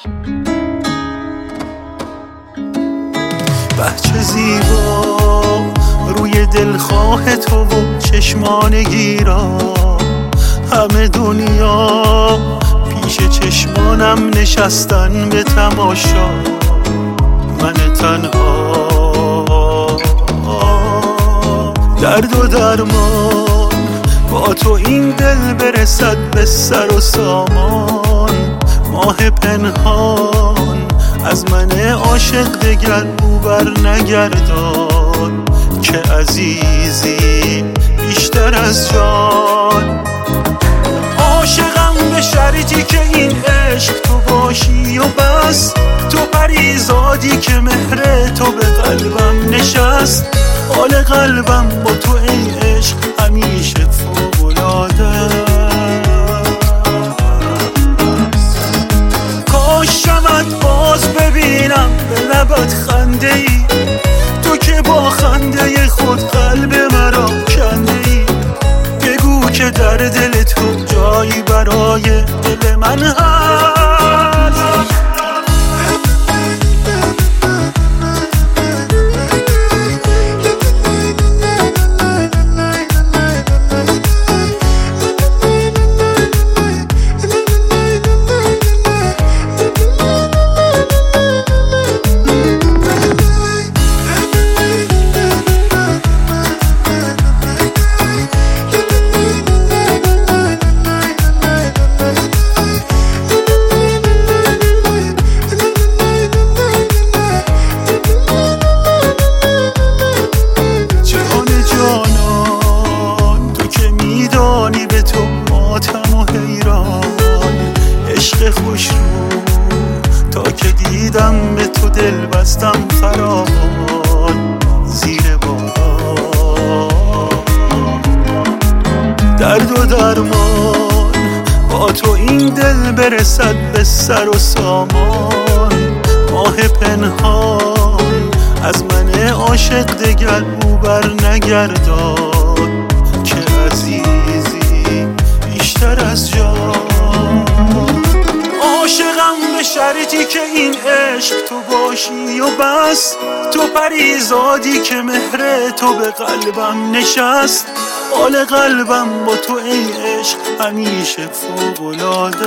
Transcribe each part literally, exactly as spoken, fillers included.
بچه زیبا روی دلخواه تو و چشمان گیرا، همه دنیا پیش چشمانم نشستن به تماشا. من تنها درد و درمان، با تو این دل برسد به سر و سامان. ماه پنهان از من عاشق دگر او بر نگردان، که عزیزی بیشتر از جان. عاشقم به شرطی که این عشق تو باشی و بس، تو پریزادی که مهر تو به قلبم نشست. حال قلبم با تو ای عشق همیشه فوق‌العاده است. کاش شمت باز ببینم به لبت خنده ای، تو که با خنده خود قلب مرا کنده ای. بگو که در دل تو جایی برای دل من هست. خوش رو تا که دیدم به تو دل بستم فراوان زیر باران. درد و درمان با تو این دل برسد به سر و سامان. ماه پنهان از من عاشق دگر او بر نگردان، که عزیزی بیشتر از جان. عاشقم به شرطی که این عشق تو باشی و بس، تو پریزادی که مهر تو به قلبم نشست. حال قلبم با تو ای عشق همیشه فوق‌العاده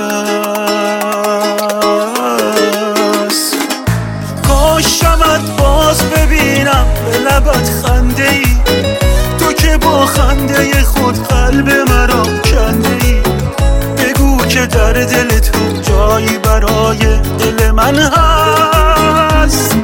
است. کاش شمت باز ببینم به لبت خنده ای، تو که با خنده خود قلب مرا کنده ای. بگو که در دل تو جایی برای دل من هست.